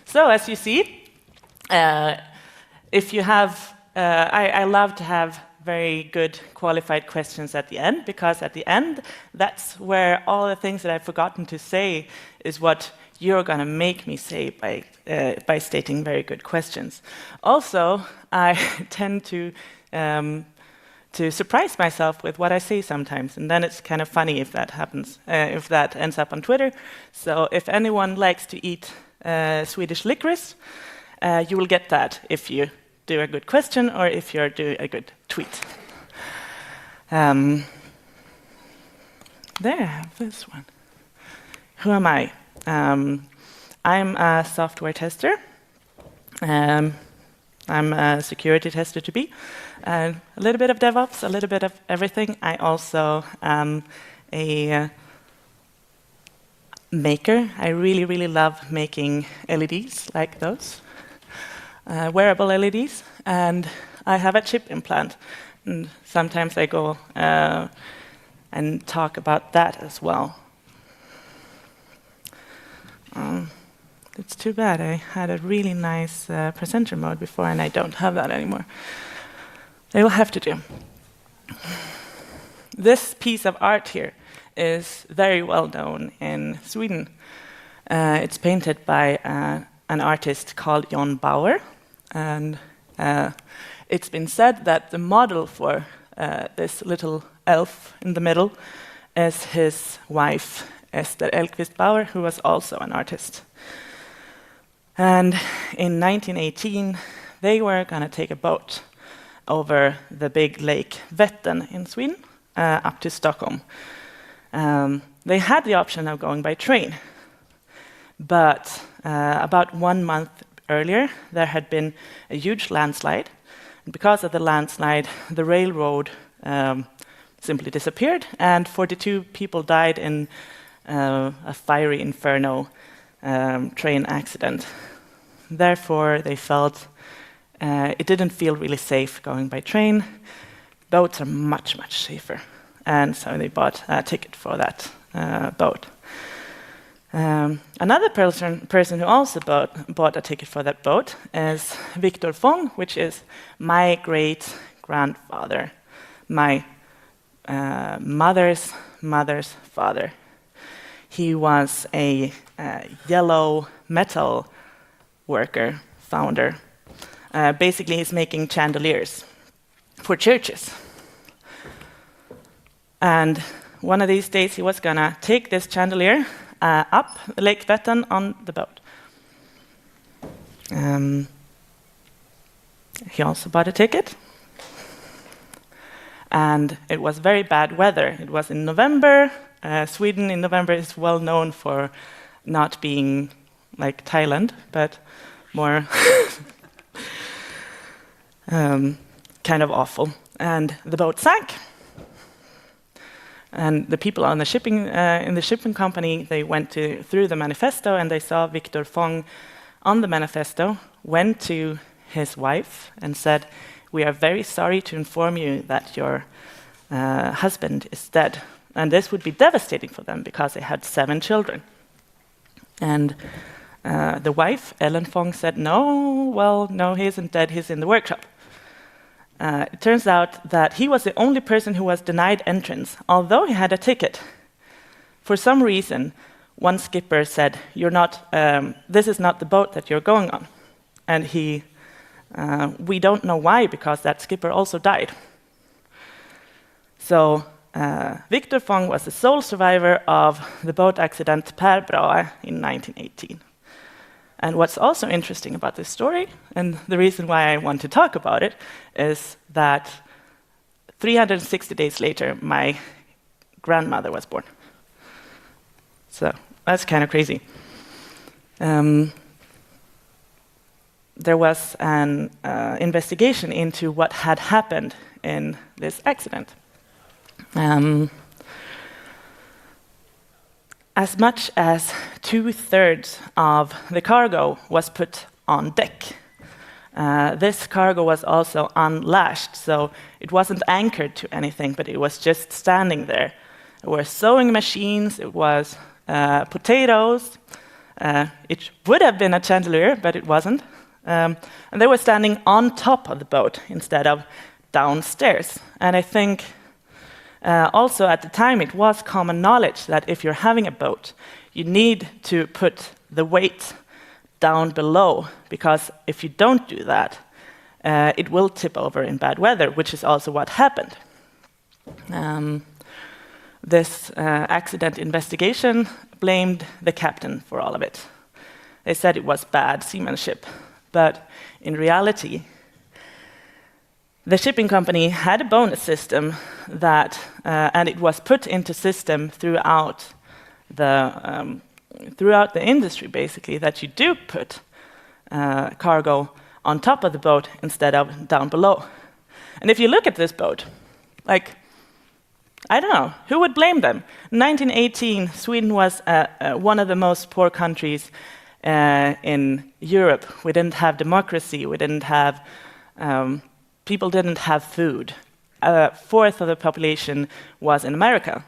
So as you see, if you have, I love to have very good qualified questions at the end, because at the end, that's where all the things that I've forgotten to say is what you're going to make me say by stating very good questions. Also, I tend to surprise myself with what I say sometimes, and then it's kind of funny if that happens, if that ends up on Twitter. So if anyone likes to eat Swedish licorice, you will get that if you do a good question or if you do a good tweet. There I have this one. Who am I? I'm a software tester. I'm a security tester to be. A little bit of DevOps, a little bit of everything. I also am a maker. I really, really love making LEDs like those, wearable LEDs. And I have a chip implant. And sometimes I go and talk about that as well. It's too bad. I had a really nice presenter mode before, and I don't have that anymore. They will have to do. This piece of art here is very well known in Sweden. It's painted by an artist called John Bauer, and it's been said that the model for this little elf in the middle is his wife, Esther Elkvist Bauer, who was also an artist. And in 1918, they were going to take a boat over the big lake Vättern in Sweden, up to Stockholm. They had the option of going by train, but about 1 month earlier, there had been a huge landslide. And because of the landslide, the railroad simply disappeared, and 42 people died in a fiery inferno train accident. Therefore, they felt it didn't feel really safe going by train. Boats are much, much safer. And so they bought a ticket for that boat. Another person who also bought a ticket for that boat is Victor Fong, which is my great-grandfather, my mother's mother's father. He was a yellow metal worker, founder. Basically, he's making chandeliers for churches. And one of these days, he was going to take this chandelier up Lake Vättern on the boat. He also bought a ticket. And it was very bad weather. It was in November. Sweden in November is well known for not being like Thailand, but more kind of awful. And the boat sank. And the people on the shipping in the shipping company, they went through the manifesto, and they saw Victor Fong on the manifesto, went to his wife and said, "We are very sorry to inform you that your husband is dead." And this would be devastating for them because they had 7 children. And the wife, Ellen Fong, said, no, he isn't dead, he's in the workshop. It turns out that he was the only person who was denied entrance, although he had a ticket. For some reason, one skipper said, this is not the boat that you're going on. And we don't know why, because that skipper also died. So Victor Fong was the sole survivor of the boat accident Per Brahe in 1918. And what's also interesting about this story, and the reason why I want to talk about it, is that 360 days later, my grandmother was born. So that's kind of crazy. There was an investigation into what had happened in this accident. As much as 2/3 of the cargo was put on deck. This cargo was also unlashed, so it wasn't anchored to anything, but it was just standing there. There were sewing machines, it was potatoes, It would have been a chandelier, but it wasn't. And they were standing on top of the boat instead of downstairs. And I think also at the time it was common knowledge that if you're having a boat, you need to put the weight down below, because if you don't do that, it will tip over in bad weather, which is also what happened. This accident investigation blamed the captain for all of it. They said it was bad seamanship, but in reality, the shipping company had a bonus system that, and it was put into system throughout the industry, basically, that you do put cargo on top of the boat instead of down below. And if you look at this boat, like, I don't know, who would blame them? In 1918, Sweden was one of the most poor countries in Europe. We didn't have democracy, we didn't have, people didn't have food. A fourth of the population was in America.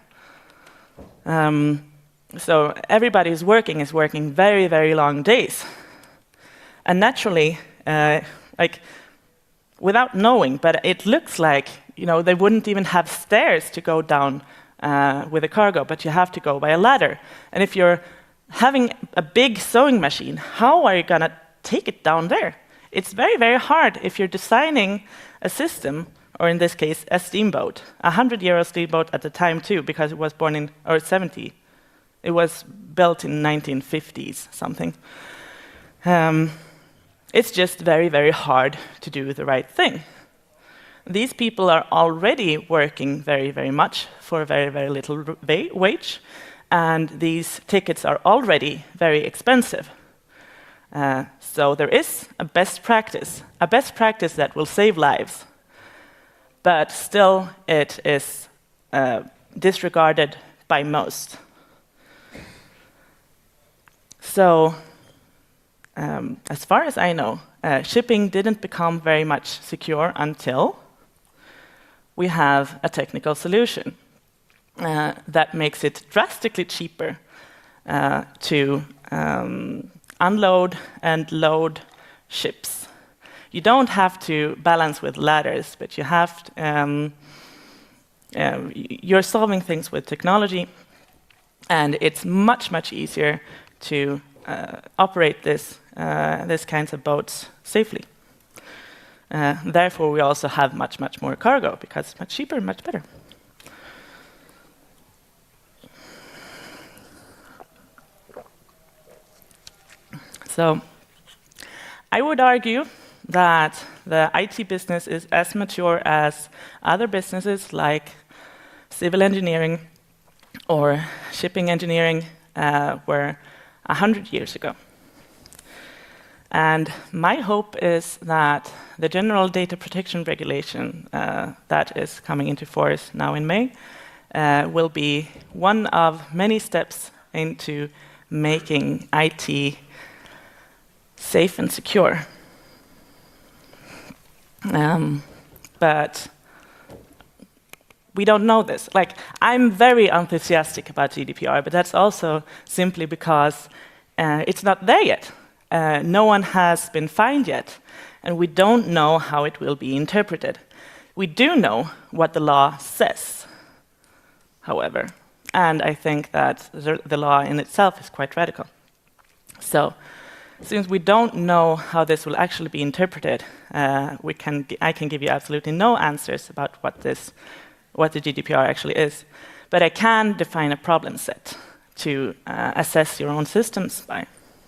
So everybody is working very, very long days. And naturally, like, without knowing, but it looks like, you know, they wouldn't even have stairs to go down with the cargo, but you have to go by a ladder. And if you're having a big sewing machine, how are you going to take it down there? It's very, very hard if you're designing a system, or in this case, a steamboat, a 100-year-old steamboat at the time too, because it was born in, or 70. It was built in 1950s, something. It's just very, very hard to do the right thing. These people are already working very, very much for a very, very little wage, and these tickets are already very expensive. So there is a best practice that will save lives, but still it is disregarded by most. So, as far as I know, shipping didn't become very much secure until we have a technical solution that makes it drastically cheaper to unload and load ships. You don't have to balance with ladders, but you have to, you're solving things with technology, and it's much, much easier to operate these kinds of boats safely. Therefore, we also have much, much more cargo, because it's much cheaper and much better. So, I would argue that the IT business is as mature as other businesses like civil engineering or shipping engineering were 100 years ago. And my hope is that the General Data Protection Regulation that is coming into force now in May will be one of many steps into making IT safe and secure. But we don't know this. Like, I'm very enthusiastic about GDPR, but that's also simply because it's not there yet. No one has been fined yet, and we don't know how it will be interpreted. We do know what the law says, however, and I think that the law in itself is quite radical. So, since we don't know how this will actually be interpreted, I can give you absolutely no answers about what the GDPR actually is, but I can define a problem set to assess your own systems by.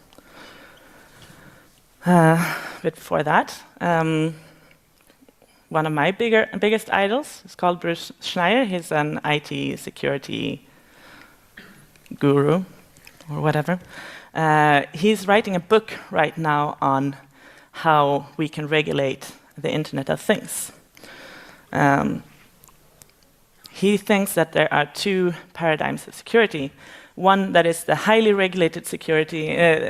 But before that, one of my biggest idols is called Bruce Schneier. He's an IT security guru, or whatever. He's writing a book right now on how we can regulate the Internet of Things. He thinks that there are two paradigms of security. One that is the highly regulated security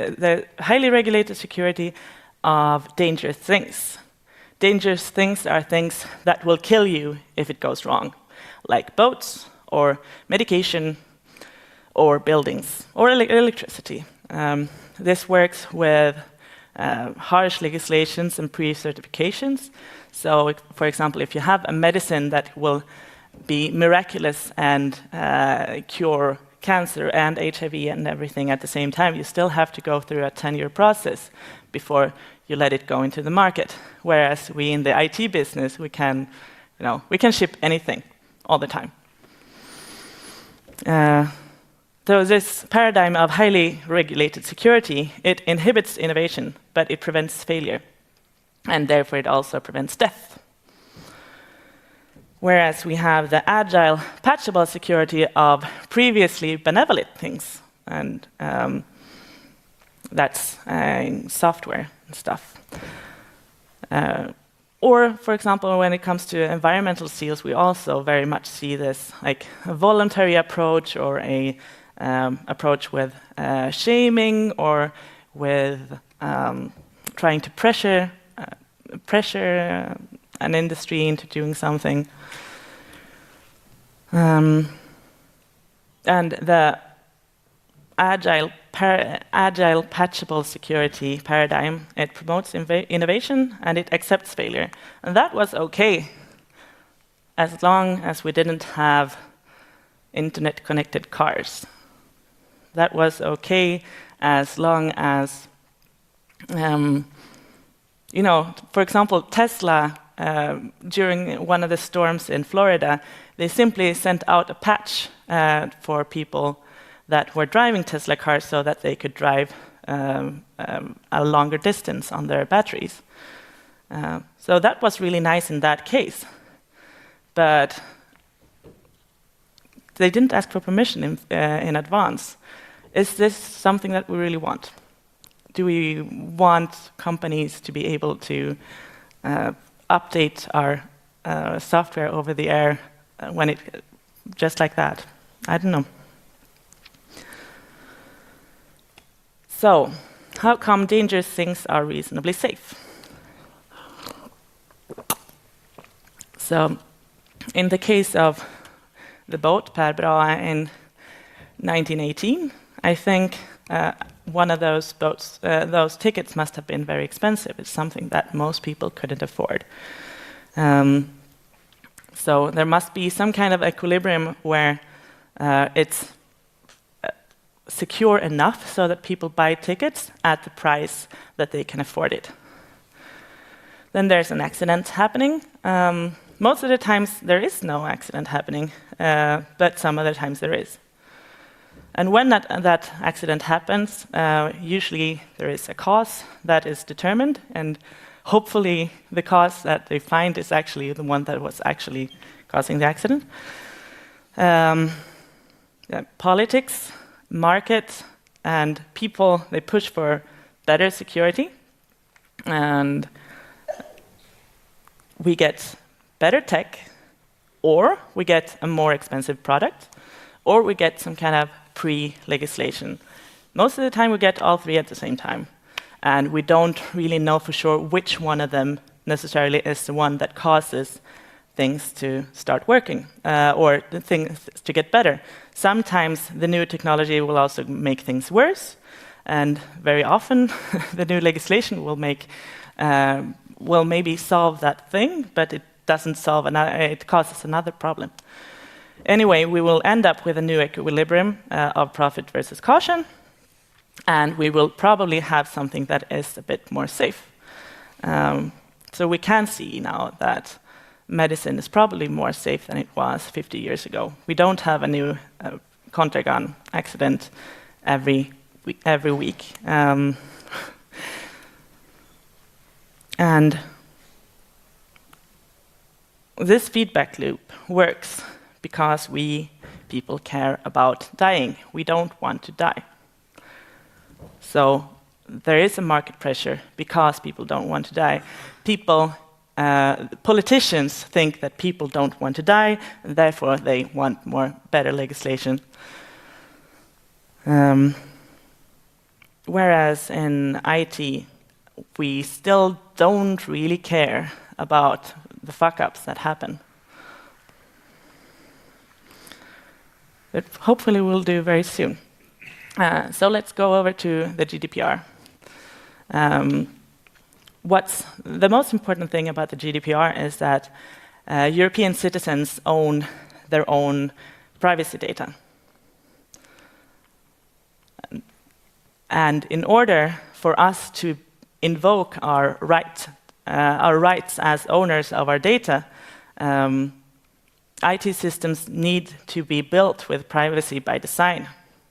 of dangerous things. Dangerous things are things that will kill you if it goes wrong, like boats, or medication, or buildings, or electricity. this works with harsh legislations and pre-certifications. So, for example, if you have a medicine that will be miraculous and cure cancer and HIV and everything at the same time, you still have to go through a 10-year process before you let it go into the market. Whereas we in the IT business, we can ship anything all the time. So this paradigm of highly regulated security, it inhibits innovation, but it prevents failure. And therefore, it also prevents death. Whereas we have the agile, patchable security of previously benevolent things. And that's software and stuff. Or, for example, when it comes to environmental seals, we also very much see this like a voluntary approach or a approach with shaming or with trying to pressure an industry into doing something. And the agile, patchable security paradigm, it promotes innovation and it accepts failure. And that was okay as long as we didn't have internet-connected cars. That was okay as long as, for example, Tesla, during one of the storms in Florida, they simply sent out a patch for people that were driving Tesla cars so that they could drive a longer distance on their batteries. So that was really nice in that case. But they didn't ask for permission in advance. Is this something that we really want? Do we want companies to be able to update our software over the air just like that? I don't know. So, how come dangerous things are reasonably safe? So, in the case of the boat Per Brahe in 1918, I think one of those boats, those tickets must have been very expensive. It's something that most people couldn't afford. So there must be some kind of equilibrium where it's secure enough so that people buy tickets at the price that they can afford it. Then there's an accident happening. Most of the times there is no accident happening, but some other times there is. And when that accident happens, usually there is a cause that is determined, and hopefully the cause that they find is actually the one that was actually causing the accident. Politics, market, and people, they push for better security, and we get better tech, or we get a more expensive product, or we get some kind of pre-legislation. Most of the time we get all three at the same time, and we don't really know for sure which one of them necessarily is the one that causes things to start working, or the things to get better. Sometimes the new technology will also make things worse, and very often the new legislation will maybe solve that thing, but it doesn't solve it causes another problem. Anyway, we will end up with a new equilibrium of profit versus caution, and we will probably have something that is a bit more safe. So we can see now that medicine is probably more safe than it was 50 years ago. We don't have a new Contagon accident every week. And this feedback loop works because we people care about dying. We don't want to die. So there is a market pressure because people don't want to die. Politicians think that people don't want to die, and therefore they want better legislation. Whereas in IT, we still don't really care about the fuck-ups that happen. But hopefully we'll do very soon. So let's go over to the GDPR. What's the most important thing about the GDPR is that European citizens own their own privacy data. And in order for us to invoke our rights as owners of our data, IT systems need to be built with privacy by design.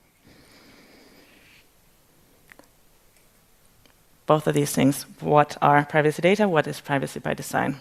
Both of these things, what are privacy data, what is privacy by design?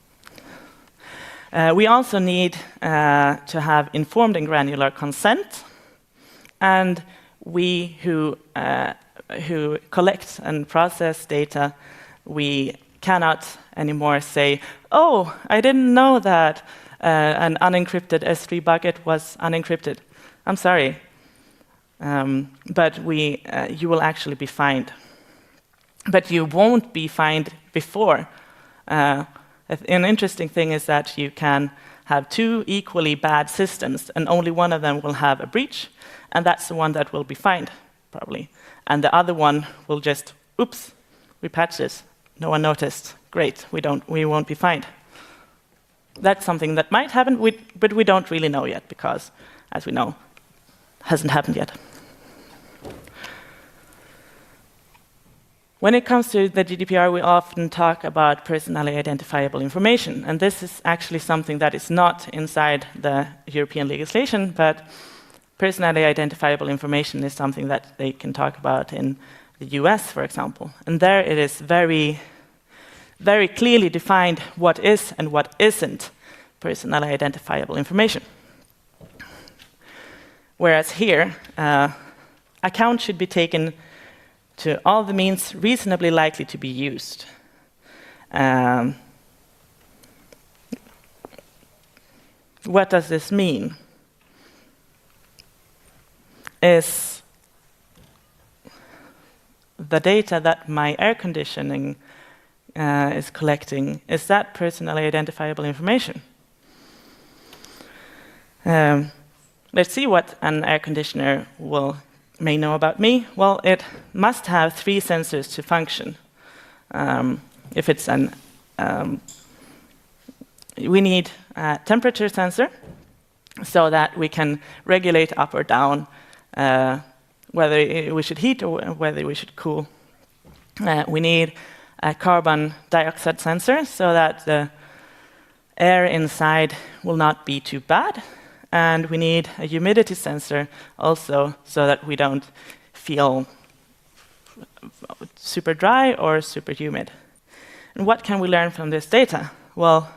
We also need to have informed and granular consent, and we who collect and process data, we cannot anymore say, oh, I didn't know that an unencrypted S3 bucket was unencrypted. I'm sorry. But you will actually be fined. But you won't be fined before. An interesting thing is that you can have two equally bad systems, and only one of them will have a breach, and that's the one that will be fined, probably. And the other one will just, oops, we patched this. No one noticed. Great, we won't be fined. That's something that might happen, but we don't really know yet, because, as we know, hasn't happened yet. When it comes to the GDPR, we often talk about personally identifiable information, and this is actually something that is not inside the European legislation, but personally identifiable information is something that they can talk about in the US, for example. And there it is very, very clearly defined what is and what isn't personally identifiable information. Whereas here, account should be taken to all the means reasonably likely to be used. What does this mean? Is the data that my air conditioning is collecting, is that personally identifiable information? Let's see what an air conditioner may know about me. Well, it must have 3 sensors to function. If it's we need a temperature sensor so that we can regulate up or down whether we should heat or whether we should cool. We need a carbon dioxide sensor so that the air inside will not be too bad. And we need a humidity sensor also so that we don't feel super dry or super humid. And what can we learn from this data? Well,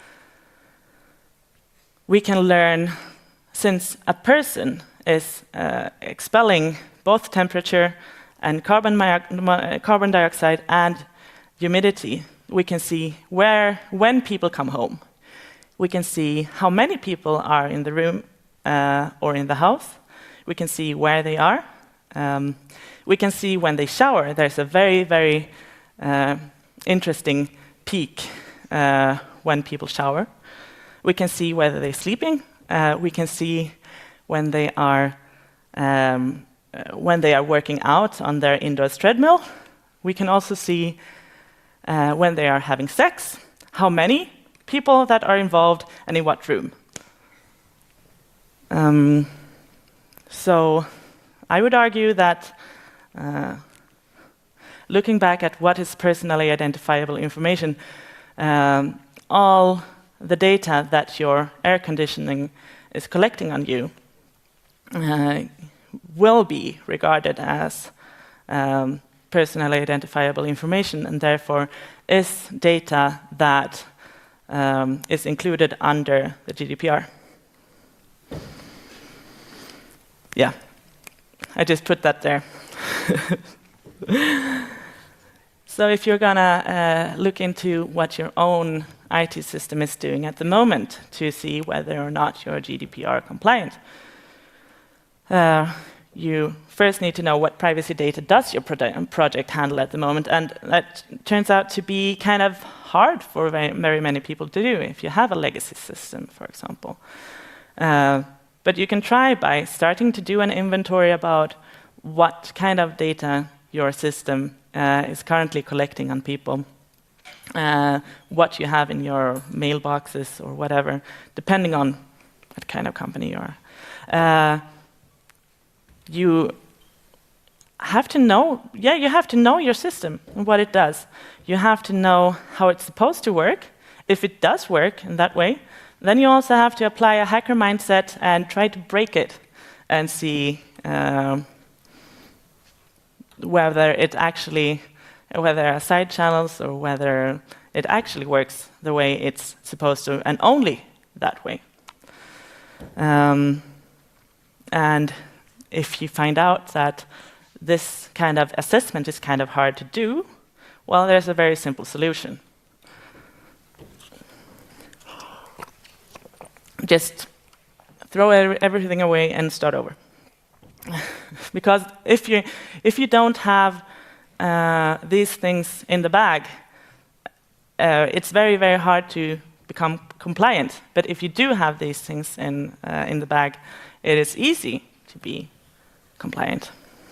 we can learn, since a person is expelling both temperature and carbon dioxide and humidity, we can see when people come home. We can see how many people are in the room or in the house. We can see where they are. We can see when they shower. There's a very, very interesting peak when people shower. We can see whether they're sleeping. We can see when they are working out on their indoor treadmill. We can also see when they are having sex, how many people that are involved, and in what room. So I would argue that looking back at what is personally identifiable information, all the data that your air conditioning is collecting on you will be regarded as personally identifiable information, and therefore is data that is included under the GDPR. Yeah, I just put that there. So if you're gonna look into what your own IT system is doing at the moment to see whether or not you're GDPR compliant, you first need to know what privacy data does your project handle at the moment, and that turns out to be kind of hard for very many people to do if you have a legacy system, for example. But you can try by starting to do an inventory about what kind of data your system is currently collecting on people, what you have in your mailboxes or whatever, depending on what kind of company you are. You have to know, you have to know your system and what it does. You have to know how it's supposed to work. If it does work in that way, then you also have to apply a hacker mindset and try to break it and see whether there are side channels or whether it actually works the way it's supposed to, and only that way. And if you find out that this kind of assessment is kind of hard to do, well, there's a very simple solution. Just throw everything away and start over. Because if you don't have these things in the bag, it's very, very hard to become compliant. But if you do have these things in the bag, it is easy to be compliant.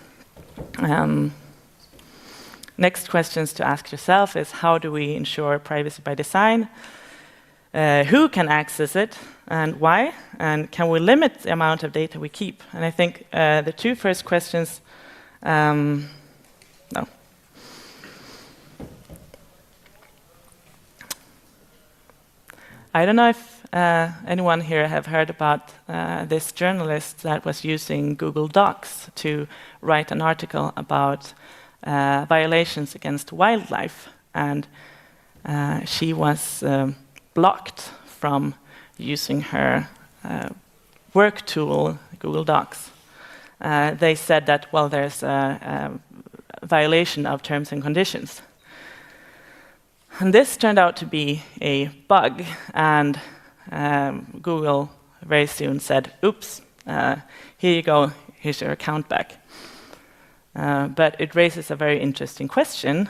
Next questions to ask yourself is, how do we ensure privacy by design? Who can access it and why? And can we limit the amount of data we keep? And I think the two first questions, no. I don't know if anyone here have heard about this journalist that was using Google Docs to write an article about violations against wildlife, and she was blocked from using her work tool, Google Docs. They said that, well, there's a violation of terms and conditions. And this turned out to be a bug, and Google very soon said, oops, here you go, here's your account back. But it raises a very interesting question.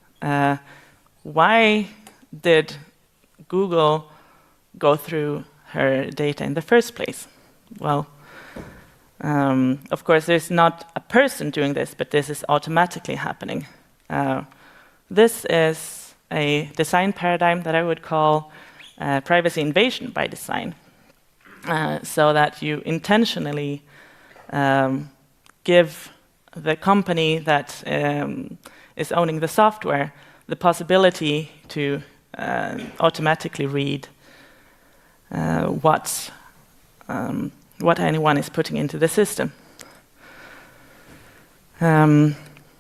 Why did Google go through her data in the first place? Well, of course, there's not a person doing this, but this is automatically happening. This is a design paradigm that I would call privacy invasion by design, so that you intentionally give the company that is owning the software the possibility to automatically read what anyone is putting into the system. And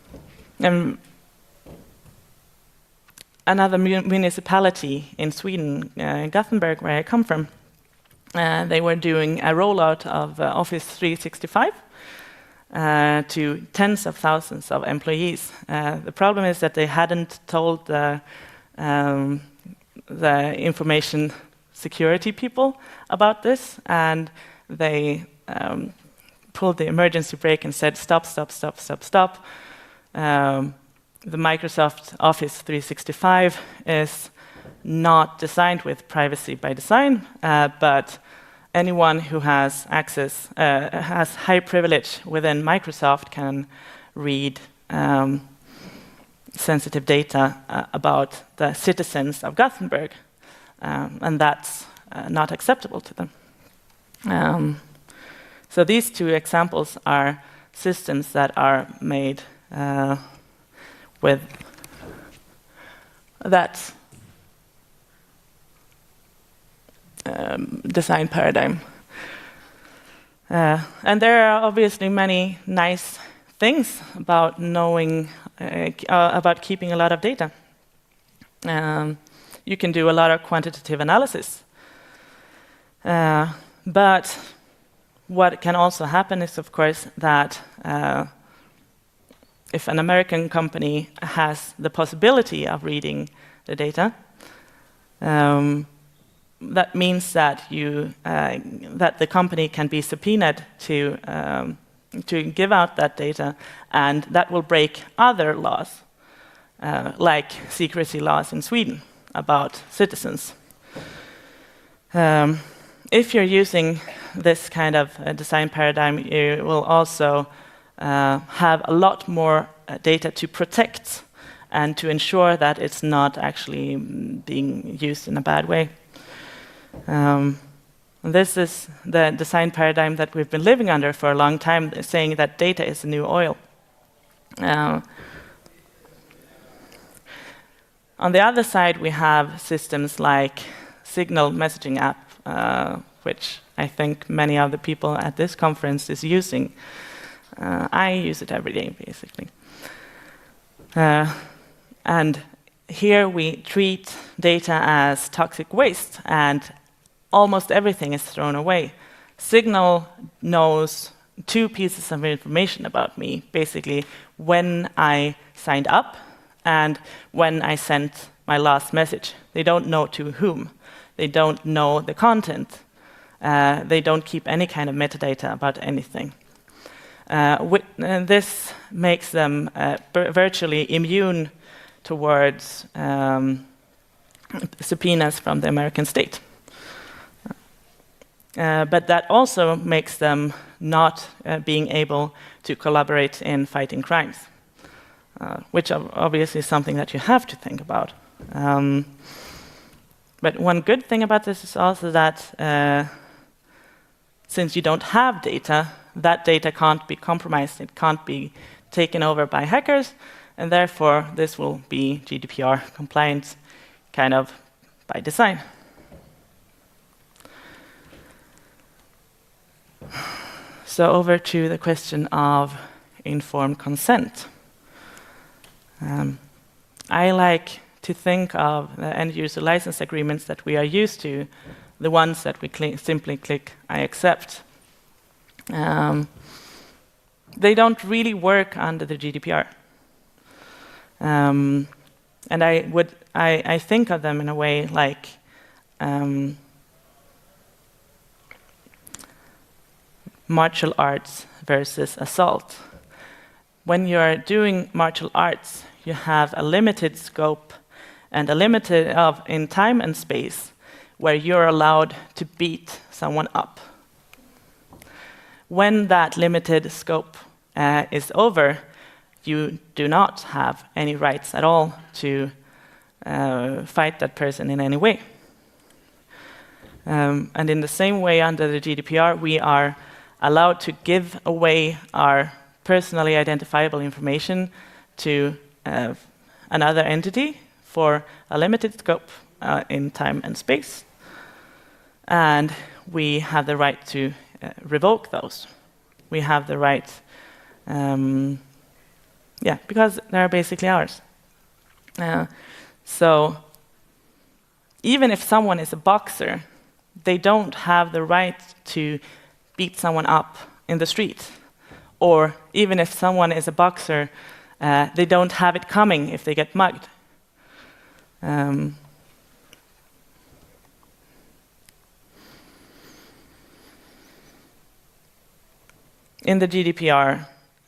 another municipality in Sweden, Gothenburg, where I come from, they were doing a rollout of Office 365 to tens of thousands of employees. The problem is that they hadn't told the information security people about this, and they pulled the emergency brake and said, stop, stop, stop, stop, stop. The Microsoft Office 365 is not designed with privacy by design, but anyone who has access, has high privilege within Microsoft can read sensitive data about the citizens of Gothenburg, and that's not acceptable to them. So these two examples are systems that are made with that design paradigm. And there are obviously many nice things about knowing, about keeping a lot of data. You can do a lot of quantitative analysis. But what can also happen is, of course, that if an American company has the possibility of reading the data, that means that that the company can be subpoenaed to give out that data, and that will break other laws, like secrecy laws in Sweden about citizens. If you're using this kind of design paradigm, you will also have a lot more data to protect and to ensure that it's not actually being used in a bad way. This is the design paradigm that we've been living under for a long time, saying that data is the new oil. On the other side, we have systems like Signal messaging app, which I think many of the people at this conference is using. I use it every day, basically. And here we treat data as toxic waste, and almost everything is thrown away. Signal knows 2 pieces of information about me, basically when I signed up and when I sent my last message. They don't know to whom. They don't know the content. They don't keep any kind of metadata about anything. This makes them virtually immune towards subpoenas from the American state. But that also makes them not being able to collaborate in fighting crimes, which obviously is something that you have to think about. But one good thing about this is also that since you don't have data, that data can't be compromised, it can't be taken over by hackers, and therefore this will be GDPR compliant kind of by design. So over to the question of informed consent. I like to think of the end-user license agreements that we are used to, the ones that we simply click I accept. They don't really work under the GDPR. And I think of them in a way like martial arts versus assault. When you're doing martial arts, you have a limited scope and a limited in time and space where you're allowed to beat someone up. When that limited scope is over, you do not have any rights at all to fight that person in any way. And in the same way, under the GDPR, we are allowed to give away our personally identifiable information to another entity for a limited scope in time and space. And we have the right to revoke those. We have the right, because they're basically ours. So even if someone is a boxer, they don't have the right to beat someone up in the street. Or even if someone is a boxer, they don't have it coming if they get mugged. In the GDPR,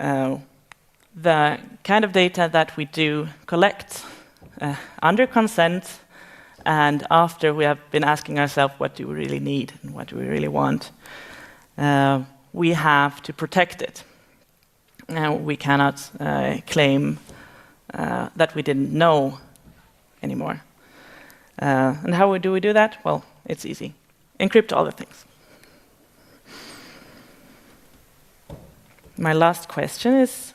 the kind of data that we do collect under consent and after we have been asking ourselves what do we really need and what do we really want, we have to protect it. We cannot claim that we didn't know anymore. And how do we do that? Well, it's easy. Encrypt all the things. My last question is,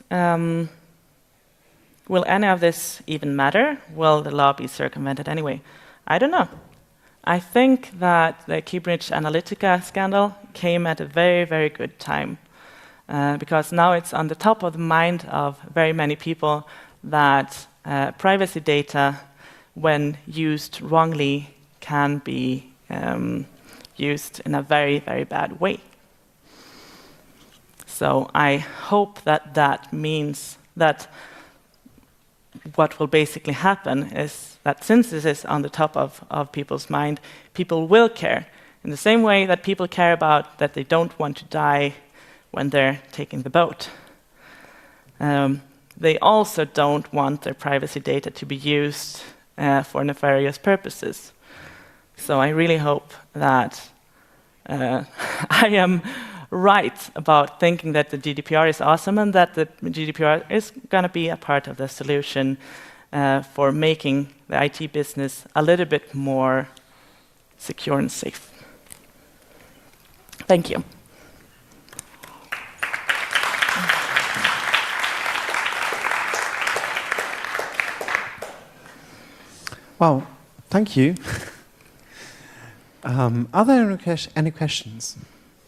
will any of this even matter? Will the law be circumvented anyway? I don't know. I think that the Cambridge Analytica scandal came at a very, very good time. Because now it's on the top of the mind of very many people that privacy data, when used wrongly, can be used in a very, very bad way. So I hope that that means that what will basically happen is that since this is on the top of people's mind, people will care. In the same way that people care about that they don't want to die when they're taking the boat. They also don't want their privacy data to be used for nefarious purposes. So I really hope that I am right about thinking that the GDPR is awesome and that the GDPR is going to be a part of the solution for making the IT business a little bit more secure and safe. Thank you. Well, thank you. Are there any questions?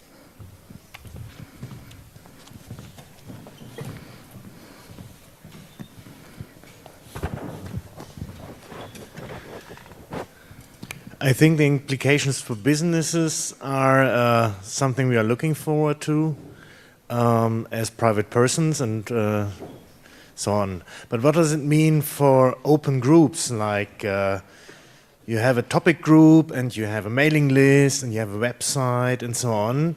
I think the implications for businesses are something we are looking forward to as private persons and so on. But what does it mean for open groups? Like you have a topic group and you have a mailing list and you have a website and so on.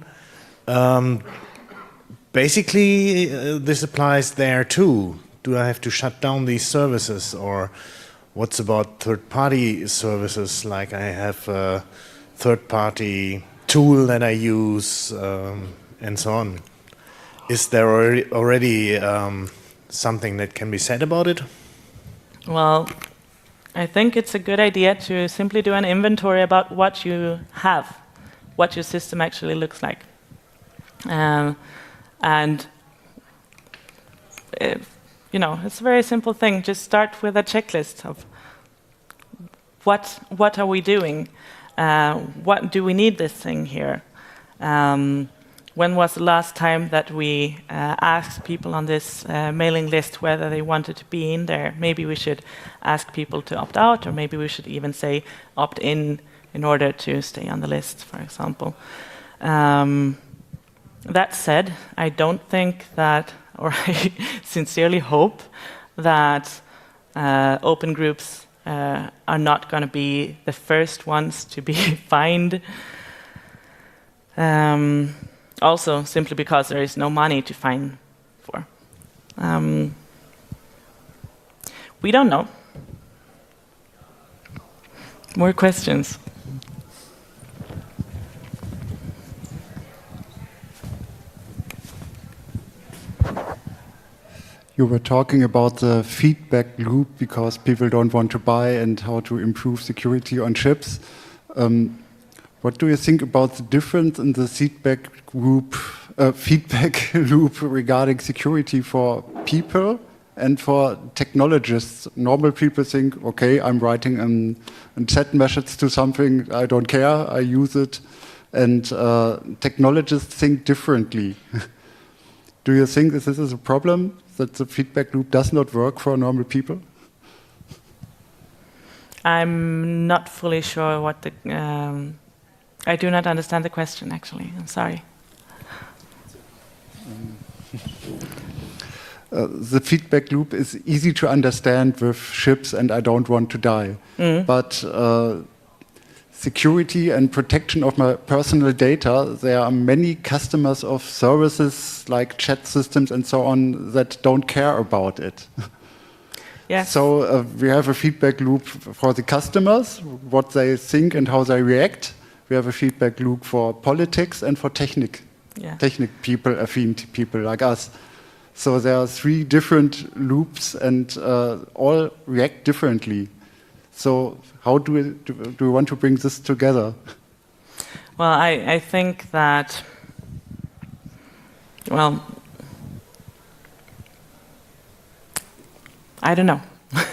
Basically, this applies there too. Do I have to shut down these services, or what's about third-party services? Like I have a third-party tool that I use and so on. Is there already something that can be said about it? Well, I think it's a good idea to simply do an inventory about what you have, what your system actually looks like. And it's a very simple thing. Just start with a checklist of what are we doing? What do we need this thing here? When was the last time that we asked people on this mailing list whether they wanted to be in there? Maybe we should ask people to opt out, or maybe we should even say opt in order to stay on the list, for example. That said, I don't think that, or I sincerely hope that open groups are not going to be the first ones to be fined. Also, simply because there is no money to fine for. We don't know. More questions? You were talking about the feedback loop because people don't want to buy and how to improve security on chips. What do you think about the difference in the feedback loop regarding security for people and for technologists? Normal people think, okay, I'm writing a chat message to something, I don't care, I use it. And technologists think differently. Do you think this is a problem, that the feedback loop does not work for normal people? I'm not fully sure what the... I do not understand the question, actually. I'm sorry. The feedback loop is easy to understand with chips and I don't want to die. But security and protection of my personal data, there are many customers of services like chat systems and so on that don't care about it. Yes. So we have a feedback loop for the customers, what they think and how they react. We have a feedback loop for politics and for technic people, affine people like us. So there are 3 different loops and all react differently. So how do we want to bring this together? Well, I think that, well, I don't know.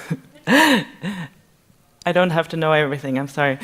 I don't have to know everything, I'm sorry.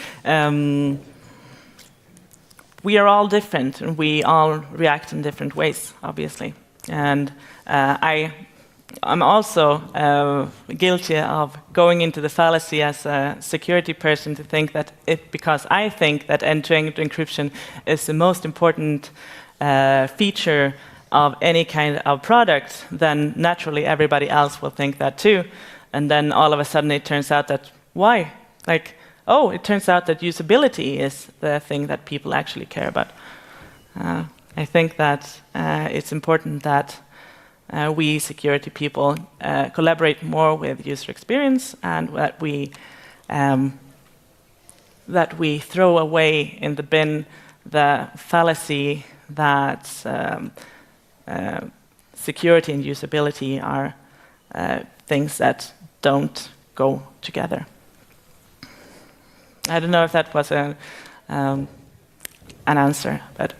We are all different, and we all react in different ways, obviously. And I'm also guilty of going into the fallacy as a security person to think that because I think that end-to-end encryption is the most important feature of any kind of product, then naturally everybody else will think that too. And then all of a sudden it turns out that, why? Like, oh, it turns out that usability is the thing that people actually care about. I think that it's important that we security people collaborate more with user experience, and that we throw away in the bin the fallacy that security and usability are things that don't go together. I don't know if that was an answer, but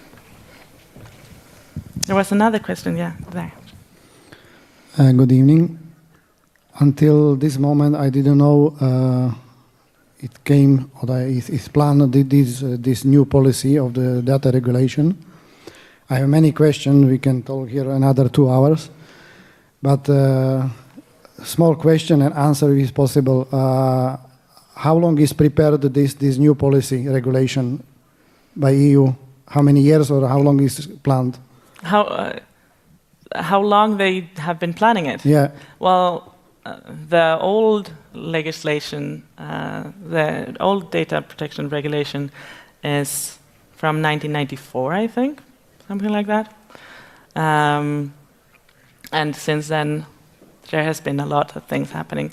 there was another question, yeah, there. Good evening. Until this moment, I didn't know it came, or is planned this new policy of the data regulation. I have many questions. We can talk here another 2 hours, but small question and answer is possible. How long is prepared this new policy regulation by EU? How many years or how long is planned? How long they have been planning it? Yeah. Well, the old legislation, the old data protection regulation is from 1994, I think, something like that. And since then, there has been a lot of things happening.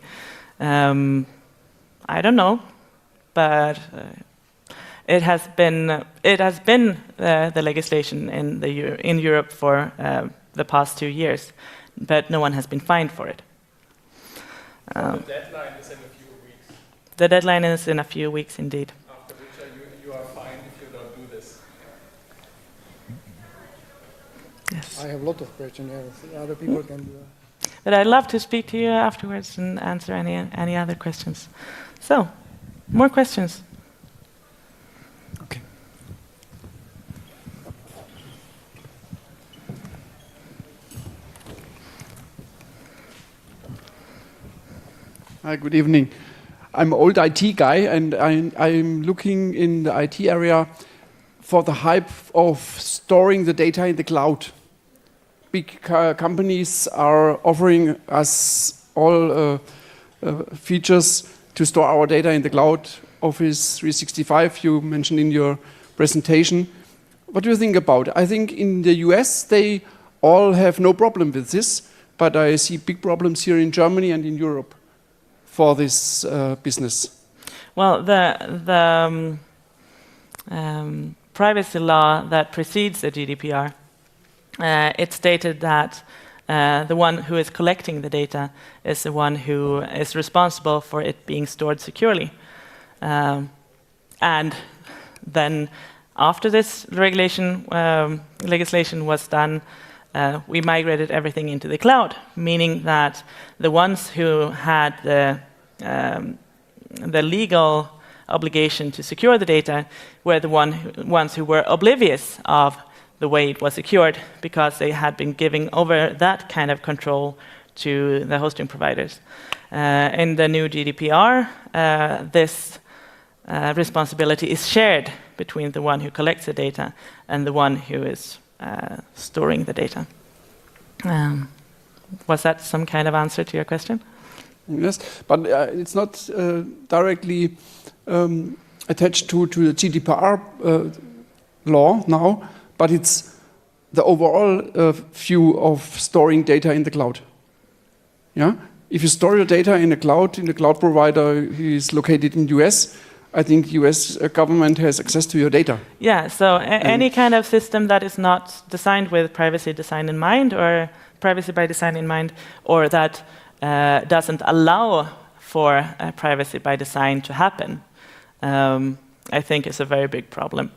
I don't know, but it has been the legislation in Europe for the past 2 years, but no one has been fined for it. The deadline is in a few weeks. The deadline is in a few weeks, indeed. After which you are fined if you don't do this. Yes. I have a lot of questions. Yeah. Other people can do that. But I'd love to speak to you afterwards and answer any other questions. So, more questions? Okay. Hi, good evening. I'm an old IT guy, and I'm looking in the IT area for the hype of storing the data in the cloud. Big companies are offering us all features to store our data in the cloud. Office 365, you mentioned in your presentation. What do you think about it? I think in the US, they all have no problem with this, but I see big problems here in Germany and in Europe for this business. Well, the privacy law that precedes the GDPR, it stated that the one who is collecting the data is the one who is responsible for it being stored securely. And then after this legislation was done, we migrated everything into the cloud, meaning that the ones who had the legal obligation to secure the data were the ones who were oblivious of the way it was secured, because they had been giving over that kind of control to the hosting providers. In the new GDPR, this responsibility is shared between the one who collects the data and the one who is storing the data. Was that some kind of answer to your question? Yes, but it's not directly attached to the GDPR law now, but it's the overall view of storing data in the cloud. Yeah, if you store your data in the cloud provider who is located in US, I think US government has access to your data. Yeah, so any kind of system that is not designed with privacy design in mind, or privacy by design in mind, or that doesn't allow for privacy by design to happen, I think is a very big problem.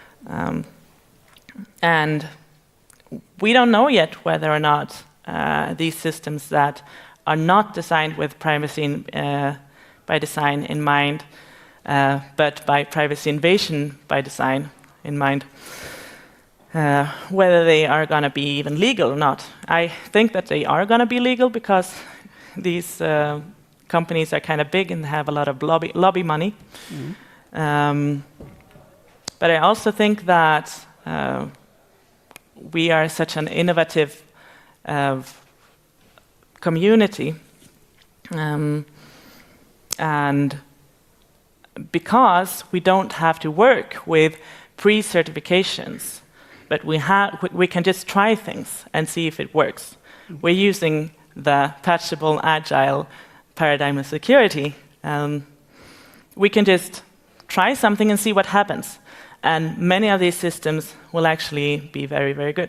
And we don't know yet whether or not these systems that are not designed with privacy by design in mind, but by privacy invasion by design in mind, whether they are going to be even legal or not. I think that they are going to be legal because these companies are kind of big and have a lot of lobby money. Mm-hmm. But I also think that we are such an innovative community, and because we don't have to work with pre-certifications, but we can just try things and see if it works. We're using the patchable, agile paradigm of security. We can just try something and see what happens. And many of these systems will actually be very, very good.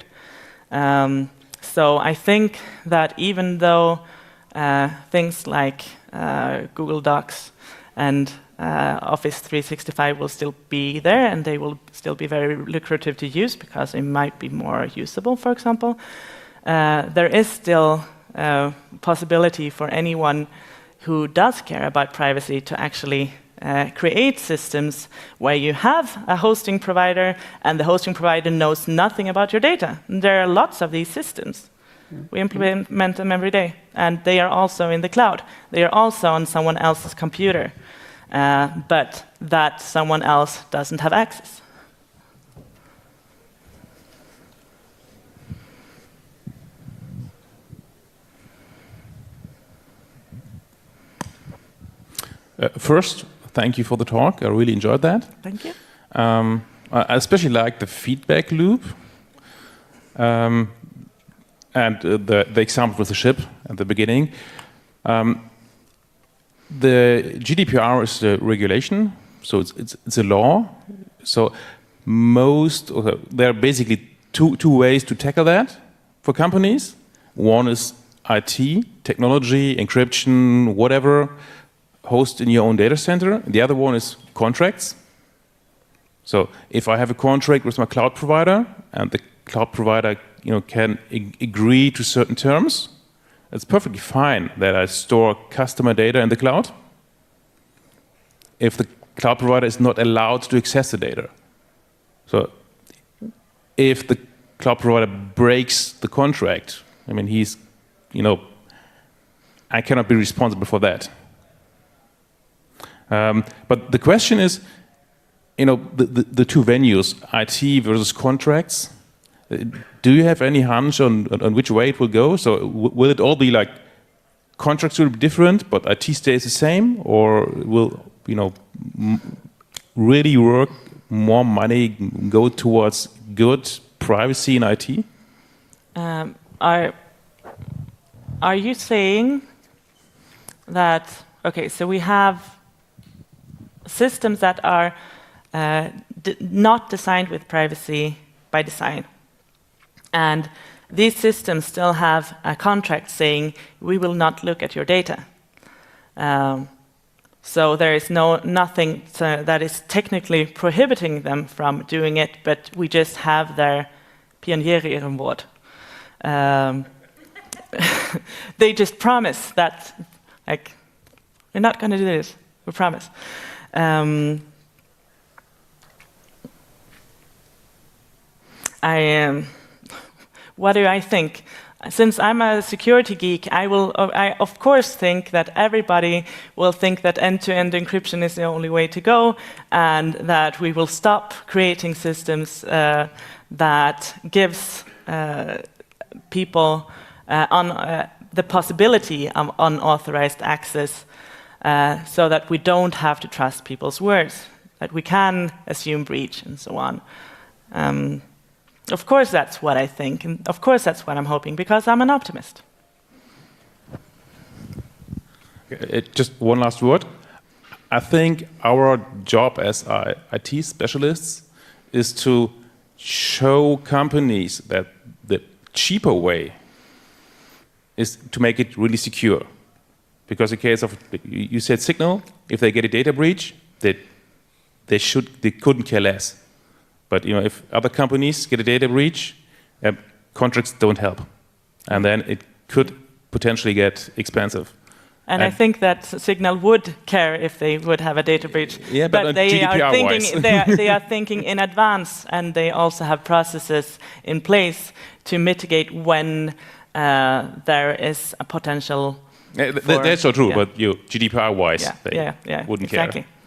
So I think that even though things like Google Docs and Office 365 will still be there, and they will still be very lucrative to use because they might be more usable, for example, there is still a possibility for anyone who does care about privacy to actually create systems where you have a hosting provider and the hosting provider knows nothing about your data. And there are lots of these systems. We implement them every day, and they are also in the cloud. They are also on someone else's computer, but that someone else doesn't have access. First, thank you for the talk. I really enjoyed that. Thank you. I especially like the feedback loop and the example with the ship at the beginning. The GDPR is the regulation, so it's a law. So there are basically two ways to tackle that for companies. One is IT, technology, encryption, whatever, host in your own data center. The other one is contracts. So if I have a contract with my cloud provider and the cloud provider can agree to certain terms, it's perfectly fine that I store customer data in the cloud if the cloud provider is not allowed to access the data. So if the cloud provider breaks the contract, I mean, I cannot be responsible for that. But the question is, the two venues, IT versus contracts, do you have any hunch on which way it will go? So will it all be like contracts will be different, but IT stays the same, or will really work more money go towards good privacy in IT? Are you saying that so we have systems that are not designed with privacy by design. And these systems still have a contract saying, we will not look at your data. So there is nothing that is technically prohibiting them from doing it, but we just have their pionjärinnenwort. They just promise that, we're not going to do this, we promise. What do I think? Since I'm a security geek, I of course think that everybody will think that end-to-end encryption is the only way to go, and that we will stop creating systems that gives people the possibility of unauthorized access, so that we don't have to trust people's words, that we can assume breach and so on. Of course that's what I think, and of course that's what I'm hoping, because I'm an optimist. Just one last word. I think our job as IT specialists is to show companies that the cheaper way is to make it really secure. Because in case of, you said Signal, if they get a data breach, they couldn't care less. But if other companies get a data breach, contracts don't help, and then it could potentially get expensive. And I think that Signal would care if they would have a data breach. Yeah, but they are thinking GDPR-wise. they are thinking in advance, and they also have processes in place to mitigate when there is a potential. That's so true, but GDPR-wise, they wouldn't exactly. care.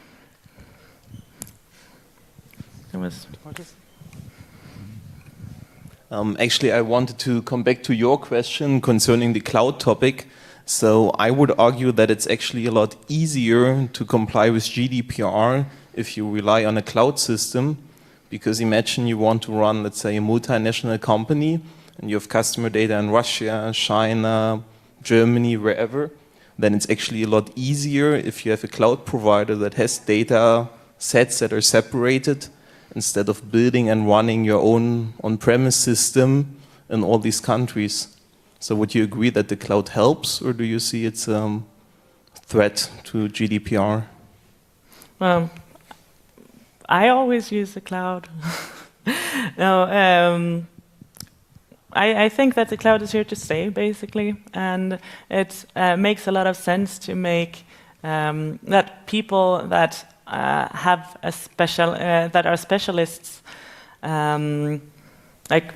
Actually, I wanted to come back to your question concerning the cloud topic. So I would argue that it's actually a lot easier to comply with GDPR if you rely on a cloud system, because imagine you want to run, let's say, a multinational company, and you have customer data in Russia, China, Germany, wherever. Then it's actually a lot easier if you have a cloud provider that has data sets that are separated, instead of building and running your own on-premise system in all these countries. So would you agree that the cloud helps, or do you see it's a threat to GDPR? Well, I always use the cloud. No, I think that the cloud is here to stay, basically, and it makes a lot of sense to make that people that have a special that are specialists, like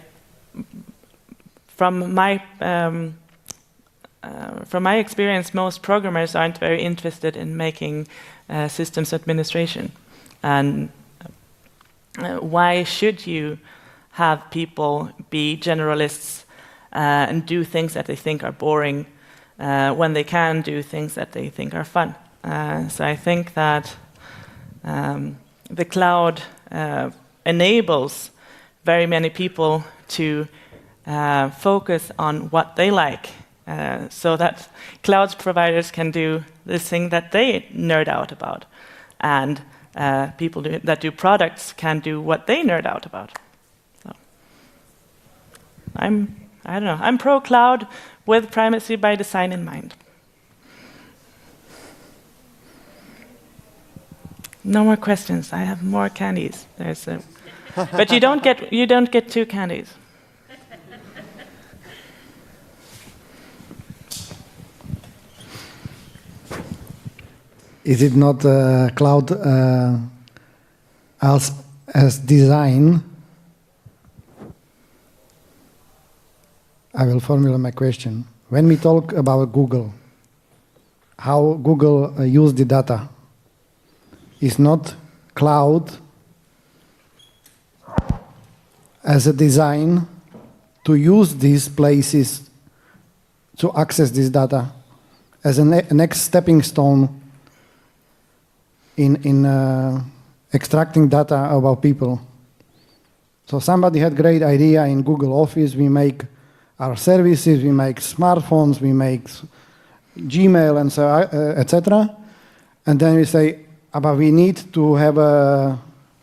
from my experience, most programmers aren't very interested in making systems administration, and why should you have people be generalists and do things that they think are boring when they can do things that they think are fun? So I think that the cloud enables very many people to focus on what they like, so that cloud providers can do this thing that they nerd out about, and people that do products can do what they nerd out about. So I don't know. I'm pro cloud with privacy by design in mind. No more questions. I have more candies. There's a, but you don't get 2 candies. Is it not cloud as design? I will formulate my question. When we talk about Google, how Google use the data, is not cloud as a design to use these places to access this data as a next stepping stone in extracting data about people. So somebody had great idea in Google Office. We make our services, we make smartphones, we make Gmail, and so etc. And then we say, but we need to have a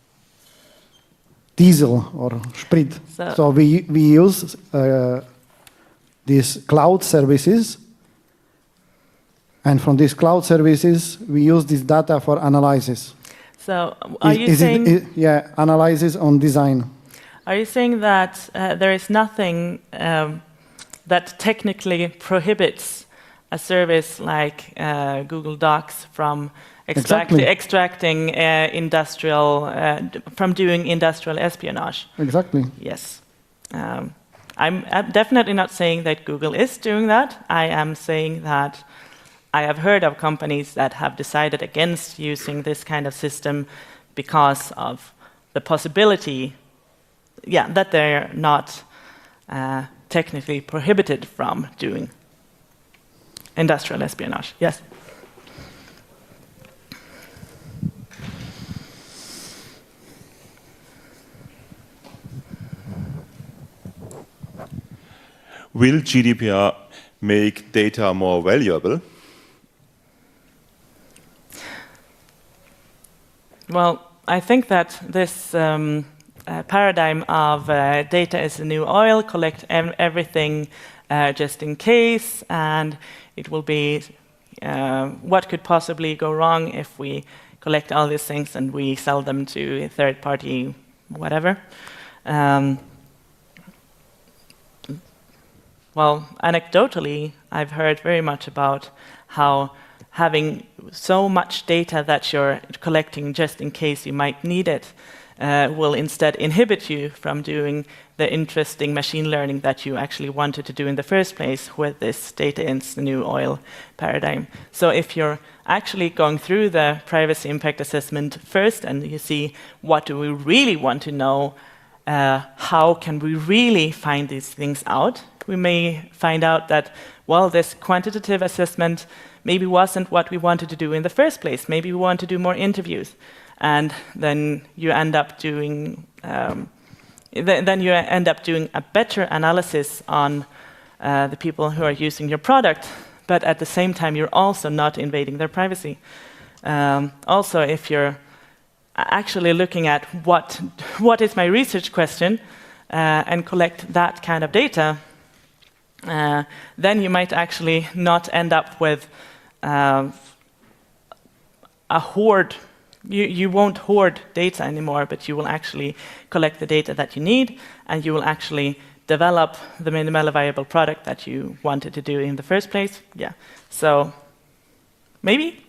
diesel or Sprit. So we use these cloud services. And from these cloud services, we use this data for analysis. So are you saying... analysis on design. Are you saying that there is nothing that technically prohibits a service like Google Docs from extracting industrial, from doing industrial espionage? Exactly. Yes. I'm definitely not saying that Google is doing that. I am saying that I have heard of companies that have decided against using this kind of system because of the possibility, that they're not technically prohibited from doing industrial espionage. Yes? Will GDPR make data more valuable? Well, I think that this paradigm of data is the new oil, collect everything just in case, and it will be what could possibly go wrong if we collect all these things and we sell them to a third party, whatever. Well, anecdotally, I've heard very much about how having so much data that you're collecting just in case you might need it will instead inhibit you from doing the interesting machine learning that you actually wanted to do in the first place with this data in the new oil paradigm. So if you're actually going through the privacy impact assessment first and you see what do we really want to know, how can we really find these things out, we may find out that, well, this quantitative assessment maybe wasn't what we wanted to do in the first place. Maybe we want to do more interviews. And then you end up doing a better analysis on the people who are using your product, but at the same time you're also not invading their privacy. Also, if you're actually looking at what is my research question and collect that kind of data, then you might actually not end up with a hoard. You won't hoard data anymore, but you will actually collect the data that you need, and you will actually develop the minimally viable product that you wanted to do in the first place. Yeah. So maybe